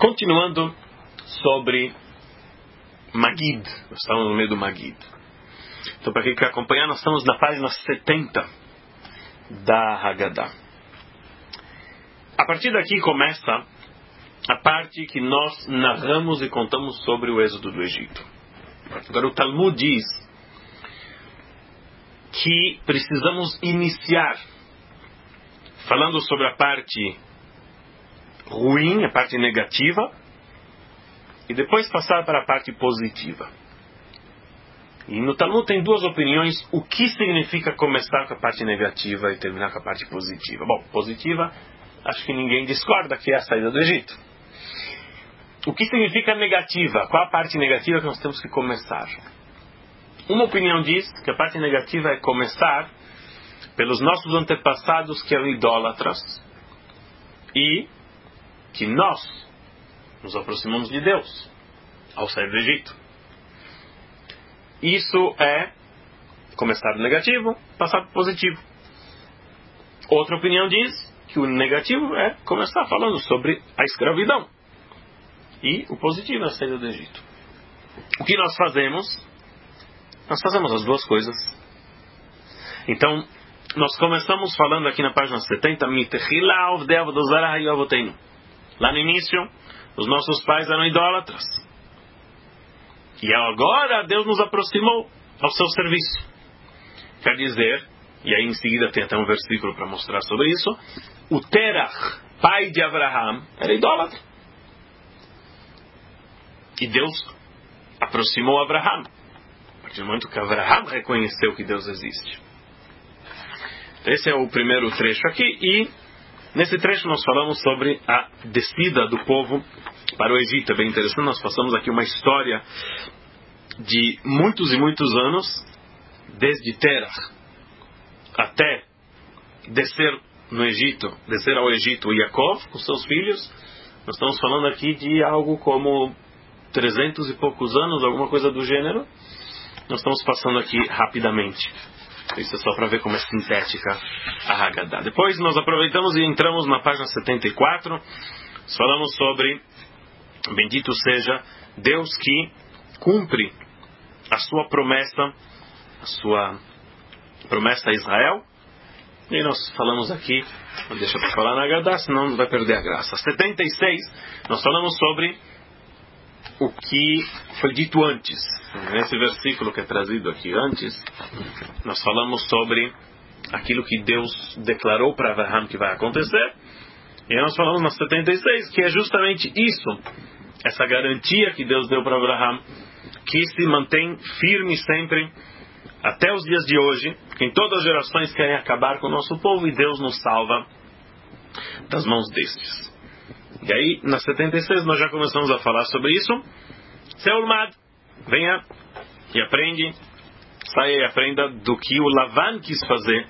Continuando sobre Magid, nós estamos no meio do Magid. Então, para quem quer acompanhar, nós estamos na página 70 da Haggadah. A partir daqui começa a parte que nós narramos e contamos sobre o êxodo do Egito. Agora, o Talmud diz que precisamos iniciar falando sobre a parte ruim, a parte negativa, e depois passar para a parte positiva. E no Talmud tem duas opiniões: o que significa começar com a parte negativa e terminar com a parte positiva. Bom, positiva, acho que ninguém discorda, que é a saída do Egito. O que significa negativa? Qual a parte negativa que nós temos que começar? Uma opinião diz que a parte negativa é começar pelos nossos antepassados que eram idólatras e que nós nos aproximamos de Deus ao sair do Egito. Isso é começar do negativo, passar para o positivo. Outra opinião diz que o negativo é começar falando sobre a escravidão e o positivo é a saída do Egito. O que nós fazemos? Nós fazemos as duas coisas. Então, nós começamos falando aqui na página 70, lá no início, os nossos pais eram idólatras. E agora Deus nos aproximou ao seu serviço. Quer dizer, e aí em seguida tem até um versículo para mostrar sobre isso, o Terach, pai de Abraham, era idólatra. E Deus aproximou Abraham. A partir do momento que Abraham reconheceu que Deus existe. Esse é o primeiro trecho aqui, e nesse trecho nós falamos sobre a descida do povo para o Egito. É bem interessante, nós passamos aqui uma história de muitos e muitos anos, desde Terach até descer no Egito, descer ao Egito o Yaakov com seus filhos. Nós estamos falando aqui de algo como 300 e poucos anos, alguma coisa do gênero. Nós estamos passando aqui rapidamente. Isso é só para ver como é sintética a Haggadah. Depois nós aproveitamos e entramos na página 74. Nós falamos sobre bendito seja Deus que cumpre a sua promessa a Israel. E nós falamos aqui, não deixa para falar na Haggadah, senão não vai perder a graça. 76, nós falamos sobre o que foi dito antes. Nesse versículo que é trazido aqui antes, nós falamos sobre aquilo que Deus declarou para Abraham que vai acontecer. E nós falamos na 76 que é justamente isso, essa garantia que Deus deu para Abraham, que se mantém firme sempre até os dias de hoje, que em todas as gerações querem acabar com o nosso povo, e Deus nos salva das mãos destes. E aí, na 76, nós já começamos a falar sobre isso. Seulmad, venha e aprende, saia e aprenda do que o Lavan quis fazer,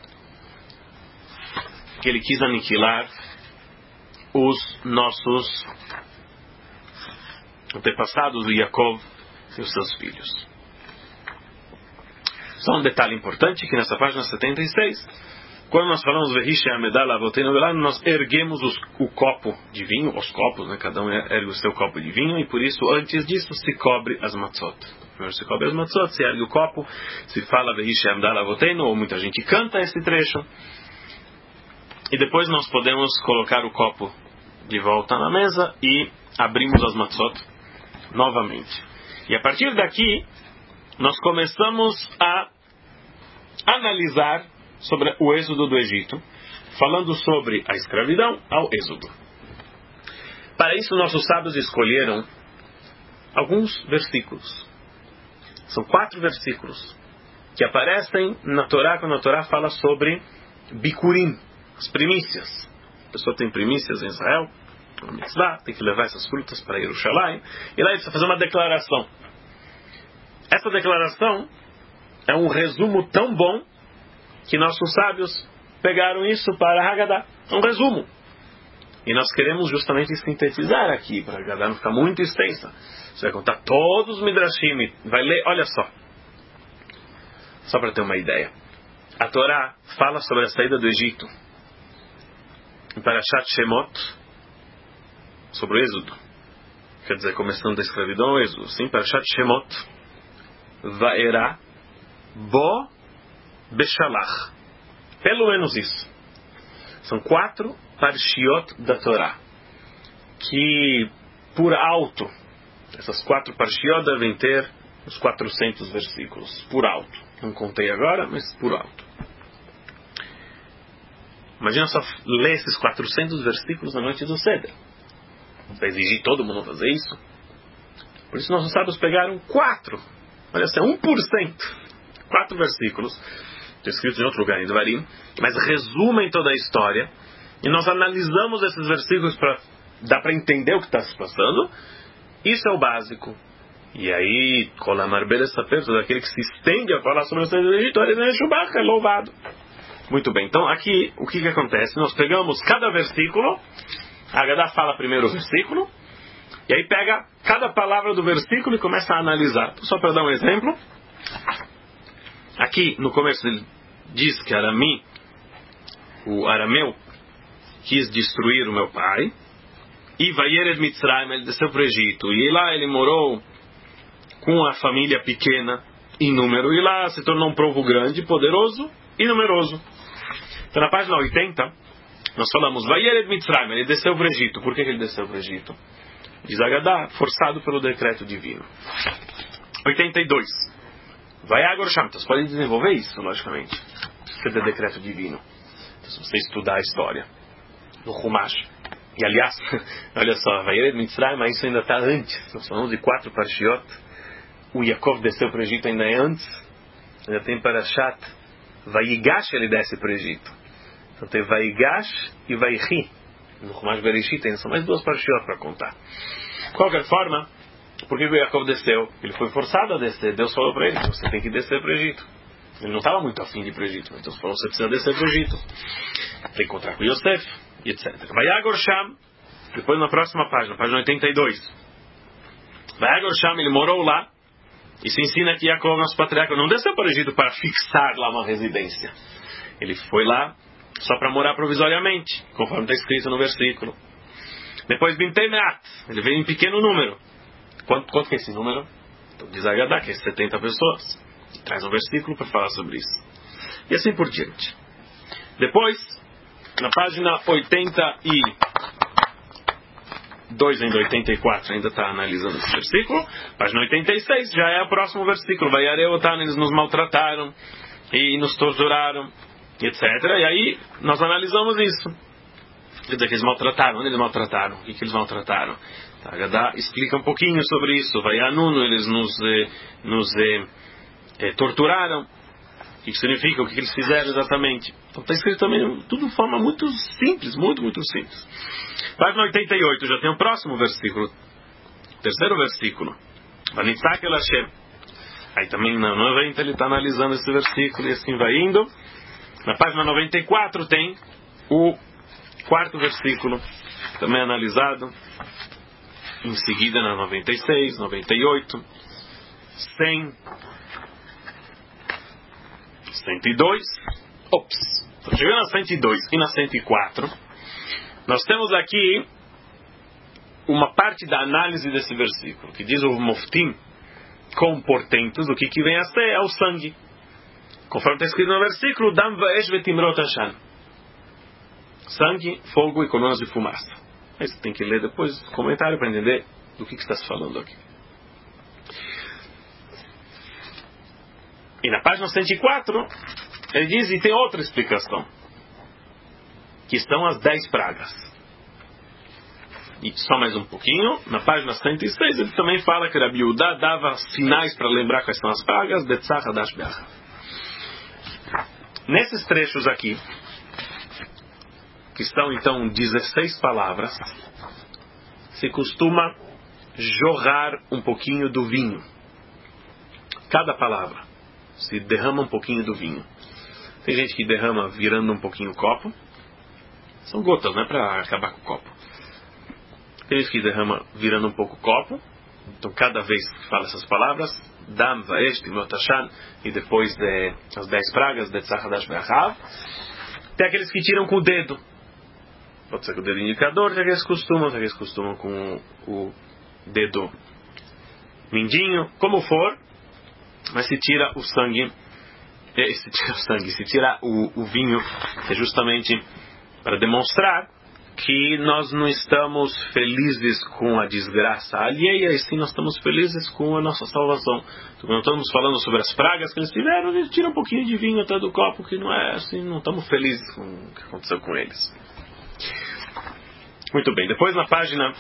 que ele quis aniquilar os nossos antepassados, o Yaakov e os seus filhos. Só um detalhe importante, que nessa página 76, quando nós falamos nós erguemos o copo de vinho, os copos, né? Cada um ergue o seu copo de vinho, e por isso, antes disso, se cobre as matzot. Primeiro se cobre as matzot, se ergue o copo, se fala ou muita gente canta esse trecho, e depois nós podemos colocar o copo de volta na mesa e abrimos as matzot novamente. E a partir daqui, nós começamos a analisar sobre o êxodo do Egito, falando sobre a escravidão ao êxodo. Para isso, nossos sábios escolheram alguns versículos. São 4 versículos que aparecem na Torá, quando a Torá fala sobre Bikurim, as primícias. A pessoa tem primícias em Israel, uma mitzvah, tem que levar essas frutas para Jerusalém, e lá ele precisa fazer uma declaração. Essa declaração é um resumo tão bom que nossos sábios pegaram isso para a Haggadah. É um resumo. E nós queremos justamente sintetizar aqui, para a Haggadah não ficar muito extensa. Você vai contar todos os Midrashim, vai ler, olha só para ter uma ideia. A Torá fala sobre a saída do Egito. Em Parashat Shemot, sobre o êxodo. Quer dizer, começando da escravidão ao êxodo. Sim, Parashat Shemot. Vaera Bo Beshalach. Pelo menos isso. São 4 parshiot da Torá. Que, por alto, essas 4 parshiot devem ter os 400 versículos. Por alto. Não contei agora, mas por alto. Imagina só ler esses 400 versículos na noite do Seder. Vai exigir todo mundo fazer isso. Por isso nossos sábios pegaram 4. Olha só, 1%. 4 versículos. Está escrito em outro lugar em Devarim. Mas resumem toda a história. E nós analisamos esses versículos para dar para entender o que está se passando. Isso é o básico. E aí, Kolamar Beresaper, todo aquele que se estende a falar sobre a história do Egito, ele é louvado. Muito bem, então aqui o que acontece? Nós pegamos cada versículo, a Agadá fala primeiro o versículo, e aí pega cada palavra do versículo e começa a analisar. Só para dar um exemplo, aqui no começo ele diz que Arami, o arameu, quis destruir o meu pai, e Vayered Mitzrayim, ele desceu para o Egito, e lá ele morou com a família pequena em número, e lá se tornou um povo grande, poderoso e numeroso. Então na página 80, nós falamos, Vayered Mitzrayim, ele desceu para o Egito. Por que ele desceu para o Egito? Diz Agadá, forçado pelo decreto divino. 82. Vayagor Sham. Então, você pode desenvolver isso, logicamente. Quer dizer, decreto divino. Então, se você estudar a história do Humash. E aliás, olha só, Vayered Mitzrayim, mas isso ainda está antes. Nós falamos de 4 parshiot. O Yaakov desceu para o Egito ainda é antes. Ainda tem Parashat Vayigash, ele desce para o Egito. Então tem Vayigash e Vayichi. No Chumash Bereshit ainda são mais 2 parshiot para contar. De qualquer forma, por que o Yaakov desceu? Ele foi forçado a descer. Deus falou para ele, você tem que descer para o Egito. Ele não estava muito afim de ir para o Egito. Então Deus falou, você precisa descer para o Egito. Tem que encontrar com Yosef, e etc. Vayagor Sham, depois na próxima página 82. Vayagor Sham, ele morou lá. E se ensina que Yaakov, nosso patriarca, não desceu para o Egito para fixar lá uma residência. Ele foi lá só para morar provisoriamente, conforme está escrito no versículo. Depois Bintei Meat, ele veio em pequeno número. Quanto que é esse número? Então diz Agadá que é 70 pessoas. Traz um versículo para falar sobre isso. E assim por diante. Depois, na página 82 ainda 84, ainda está analisando esse versículo. Página 86 já é o próximo versículo. Vaiareotan, eles nos maltrataram e nos torturaram, etc. E aí nós analisamos isso. Quer dizer, que eles maltrataram. Onde eles maltrataram? O que eles maltrataram? A Agadá explica um pouquinho sobre isso. Vaianuno, eles nos torturaram. O que significa? O que eles fizeram exatamente? Então está escrito também tudo de forma muito simples, muito, muito simples. Página 88, já tem o próximo versículo. Terceiro versículo. Vanitzak el Hashem. Aí também na 90 ele está analisando esse versículo e assim vai indo. Na página 94 tem o quarto versículo, também analisado. Em seguida na 96, 98, 100, 102. Estou chegando na 102 e na 104. Nós temos aqui uma parte da análise desse versículo, que diz o Moftim, com portentos, o que vem a ser é o sangue. Conforme está escrito no versículo, Dam va'esh vetimrot hashan. Sangue, fogo e colunas de fumaça. Aí você tem que ler depois o comentário para entender do que está se falando aqui. E na página 104, ele diz, e tem outra explicação, que são as 10 pragas. E só mais um pouquinho, na página 106, ele também fala que Rabi Yudá dava sinais para lembrar quais são as pragas, Betzach Hadash Be'achav. Nesses trechos aqui, que estão então 16 palavras, se costuma jorrar um pouquinho do vinho. Cada palavra se derrama um pouquinho do vinho. Tem gente que derrama virando um pouquinho o copo. São gotas, não é para acabar com o copo. Tem gente que derrama virando um pouco o copo. Então cada vez que fala essas palavras, Dam, Vaesh, Timrot Hashan, e depois as 10 pragas, Betzach Hadash Be'achav. Tem aqueles que tiram com o dedo. Pode ser com o dedo indicador, já que eles costumam com o dedo mindinho, como for, mas se tira o sangue, se tira o vinho, é justamente para demonstrar que nós não estamos felizes com a desgraça alheia, e sim nós estamos felizes com a nossa salvação. Então, quando estamos falando sobre as pragas que eles tiveram, eles tiram um pouquinho de vinho até do copo, que não é assim, não estamos felizes com o que aconteceu com eles. Muito bem, depois na página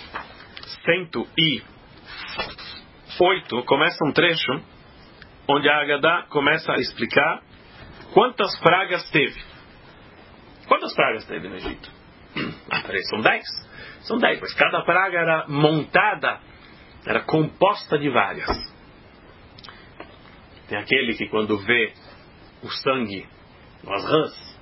108 começa um trecho onde a Agadá começa a explicar quantas pragas teve. Quantas pragas teve no Egito? São 10. São 10, mas cada praga era montada, era composta de várias. Tem aquele que quando vê o sangue nas rãs,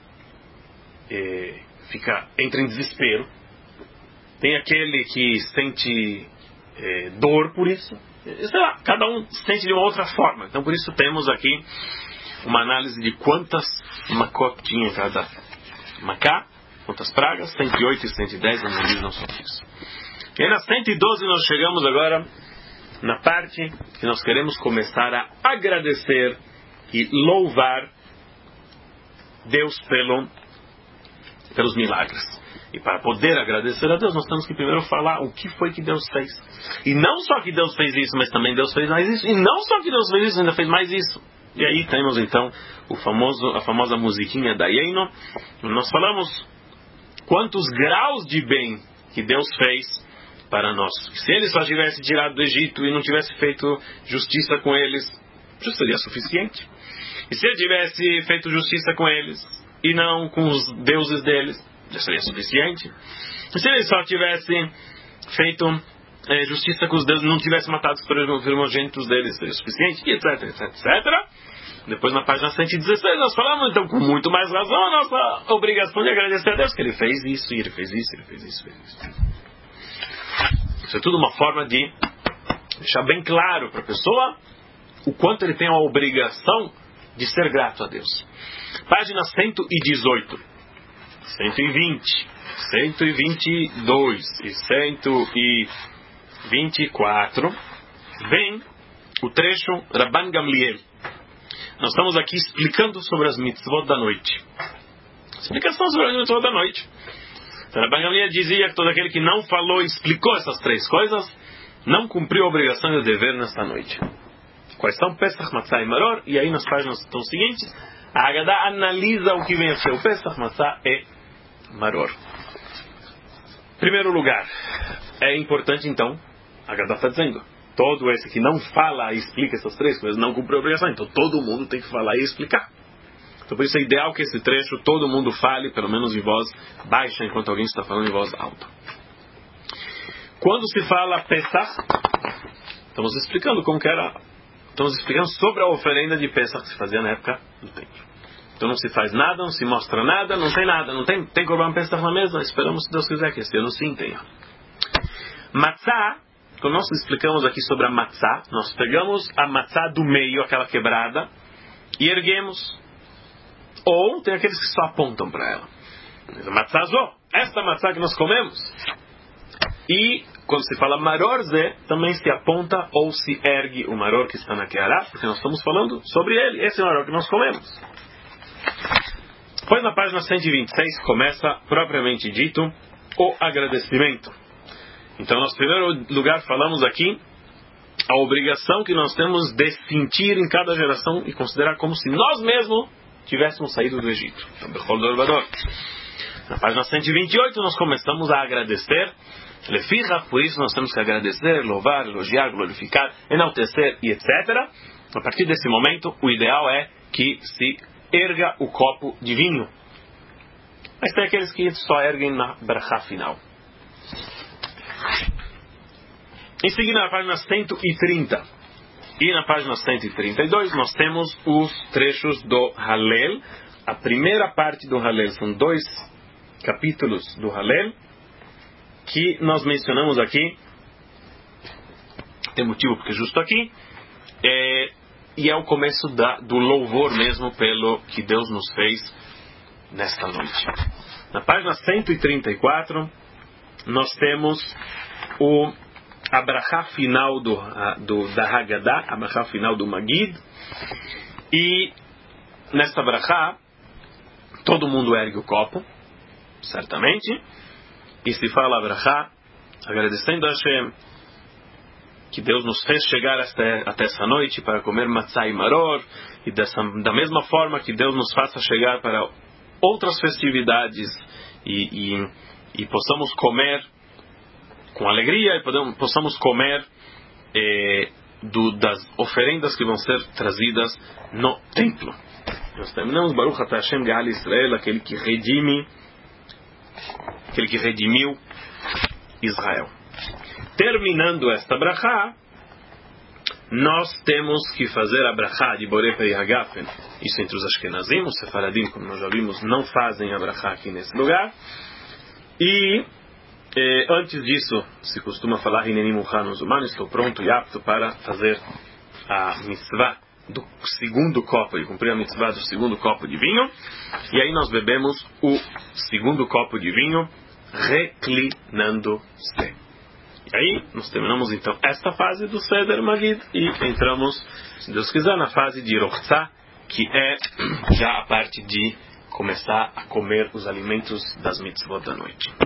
entra em desespero. Tem aquele que sente dor por isso. Sei lá, cada um sente de uma outra forma. Então por isso temos aqui uma análise de quantas macot tinha cada macá, quantas pragas, 108 e 110, não são isso. E aí na 112 nós chegamos agora na parte que nós queremos começar a agradecer e louvar Deus pelos milagres. E para poder agradecer a Deus, nós temos que primeiro falar o que foi que Deus fez. E não só que Deus fez isso, mas também Deus fez mais isso. E não só que Deus fez isso, ainda fez mais isso. E aí temos então a famosa musiquinha da Yeino. Nós falamos quantos graus de bem que Deus fez para nós. Se Ele só tivesse tirado do Egito e não tivesse feito justiça com eles, já seria suficiente. E se Ele tivesse feito justiça com eles e não com os deuses deles, já seria suficiente. E se Ele só tivesse feito justiça com os deuses e não tivesse matado os primogênitos deles, seria suficiente, e etc, etc, etc. Depois na página 116 nós falamos então com muito mais razão a nossa obrigação de agradecer a Deus que Ele fez isso, e Ele fez isso, Ele fez isso, fez isso. Isso é tudo uma forma de deixar bem claro para a pessoa o quanto ele tem a obrigação de ser grato a Deus. Página 118, 120, 122 e 124 vem o trecho Rabban Gamliel. Nós estamos aqui explicando sobre as mitzvot da noite. Explicação sobre as mitzvot da noite. Rabban Gamliel dizia que todo aquele que não falou e explicou essas três coisas não cumpriu a obrigação e o dever nesta noite. Quais são? Pesach, Matzah e Maror. E aí nas páginas tão seguintes a Agadá analisa o que vem a ser o Pesach, Matzah e Maror. Primeiro lugar, é importante então, a Agadá está dizendo, todo esse que não fala e explica essas três coisas não cumpre a obrigação, então todo mundo tem que falar e explicar. Então por isso é ideal que esse trecho todo mundo fale, pelo menos em voz baixa, enquanto alguém está falando em voz alta. Quando se fala Pesach, estamos explicando como que era, estamos explicando sobre a oferenda de Pesach que se fazia na época do templo. Então não se faz nada, não se mostra nada, não tem nada, não tem Corban Pesach na mesa, esperamos se Deus quiser que esse ano sim tenha. Matzah, quando nós explicamos aqui sobre a matzah, nós pegamos a matzah do meio, aquela quebrada, e erguemos. Ou tem aqueles que só apontam para ela. A matzah zó, esta matzah que nós comemos. E quando se fala maror zé, também se aponta ou se ergue o maror que está na queará, porque nós estamos falando sobre ele, esse maror que nós comemos. Depois na página 126 começa propriamente dito o agradecimento. Então nós, em primeiro lugar, falamos aqui a obrigação que nós temos de sentir em cada geração e considerar como se nós mesmos tivéssemos saído do Egito. Na página 128 nós começamos a agradecer. Por isso nós temos que agradecer, louvar, elogiar, glorificar, enaltecer e etc. A partir desse momento, o ideal é que se erga o copo de vinho. Mas tem aqueles que só erguem na brachá final. Em seguida, na página 130 e na página 132, nós temos os trechos do Halel. A primeira parte do Halel são 2 capítulos do Halel que nós mencionamos aqui. Tem motivo porque justo aqui. E é o começo do louvor mesmo pelo que Deus nos fez nesta noite. Na página 134, nós temos a brachá final da Haggadah, a brachá final do Magid. E nesta brachá, todo mundo ergue o copo, certamente, e se fala a brachá, agradecendo a Hashem, que Deus nos fez chegar até essa noite para comer matzah e maror, e da mesma forma que Deus nos faça chegar para outras festividades e possamos comer com alegria e possamos comer das oferendas que vão ser trazidas no templo. Nós terminamos Baruch Atah Hashem Geal Israel, aquele que redimiu Israel. Terminando esta brachá, nós temos que fazer a brachá de Borei Pei Hagafen. Isso entre os Ashkenazim, os Sefaradim, como nós já vimos, não fazem a brachá aqui nesse lugar. E antes disso, se costuma falar Hineni Muhan Uzman, estou pronto e apto para fazer a mitzvah do segundo copo, e cumprir a mitzvah do segundo copo de vinho. E aí nós bebemos o segundo copo de vinho, reclinando-se. E aí, nós terminamos então esta fase do Seder Magid e entramos, se Deus quiser, na fase de Rochtzah, que é já a parte de começar a comer os alimentos das mitzvot da noite.